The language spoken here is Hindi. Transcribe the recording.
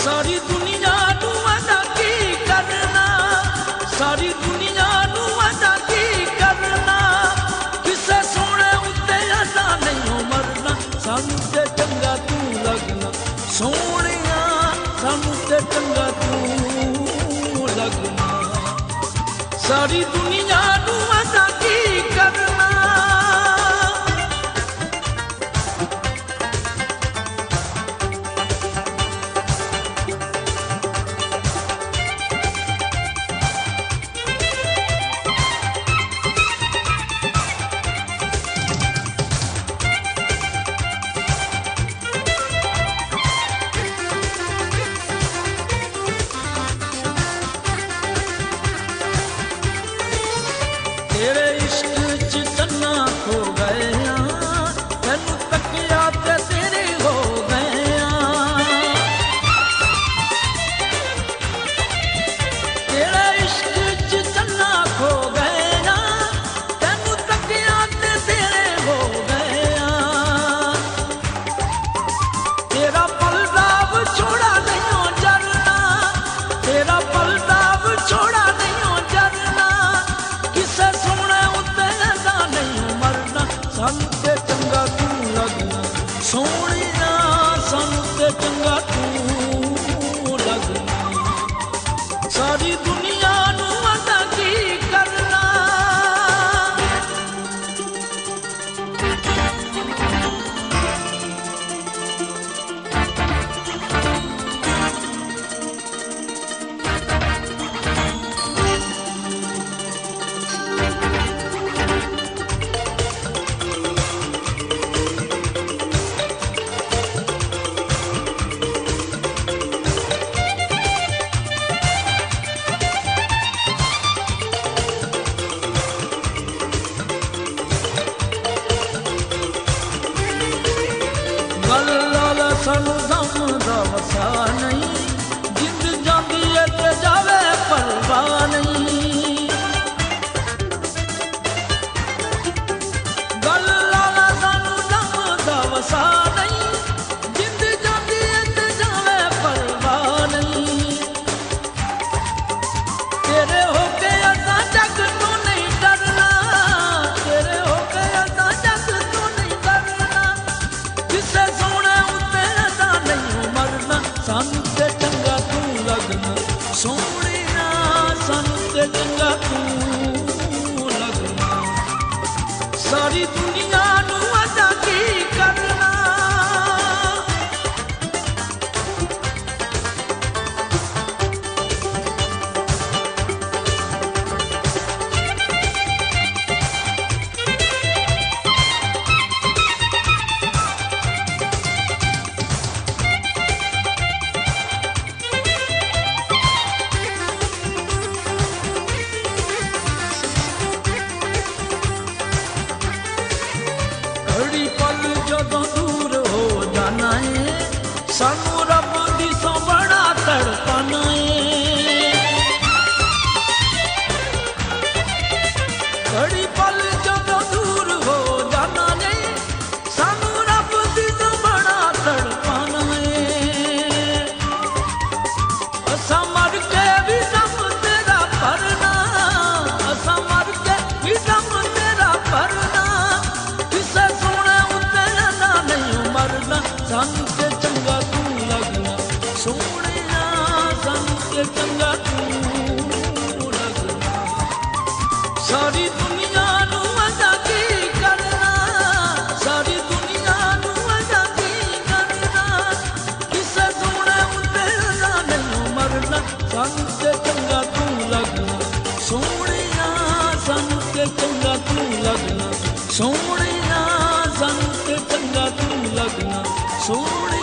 सारी दुनिया नू अदा की करना, सारी दुनिया नू अदा की करना, किसे सोने उत्ते अदा नहीं मरना, सानू ते चंगा तू लगना सोनिया, सानू ते चंगा तू लगना। सारी दुनिया नू अदा की करना। तेरे इश्क च तन्ना खो गए तेनू तकिया ते तेरे हो गए। तेरे इश्क च तन्ना खो गए तेनू तकिया ते तेरे हो गए। तेरा पलदाव छोड़ा नहीं जरना, तेरा पलदाव छोड़ा नहीं जरना, किसे सानू ते चंगा तू लगना सोनिया, सानू ते चंगा तू लगना। सारी दुनिया नू अदा की करना। सानू दम दा वसा नहीं, जिंद जांदी है ते जावे परवाह नहीं। गल लाला सानू दम दा वसा नहीं, जिंद जांदी है ते जावे परवाह नहीं। तेरे होके असा जग तो नहीं डरना, तेरे होके असा जग तो नहीं डरना, किसे सोने सानू ते चंगा तू लगना सोनिया, सानू ते चंगा तू लगना। सारी दुनिया नू अदा की करना। घड़ी पल जदों दूर हो जाना है, सानू रब दी सौ बड़ा तड़पाना है। घड़ी पल जदों दूर हो जाना है, सानू रब दी सौ बड़ा तड़पाना है। असा मर के भी दम तेरा भरना, असा मर के भी दम तेरा भरना, सानू ते चंगा तू लगना सोनिया, सानू ते चंगा तू लगना। सारी दुनिया नू अदा की करना, सारी दुनिया नू अदा की करना, किसे सोने उत्ते अदा नहीं मरना, सानू ते चंगा तू लगना सोनिया, सानू ते चंगा तू लगना सोनिया, सानू ते चंगा तू लगना सोनिया।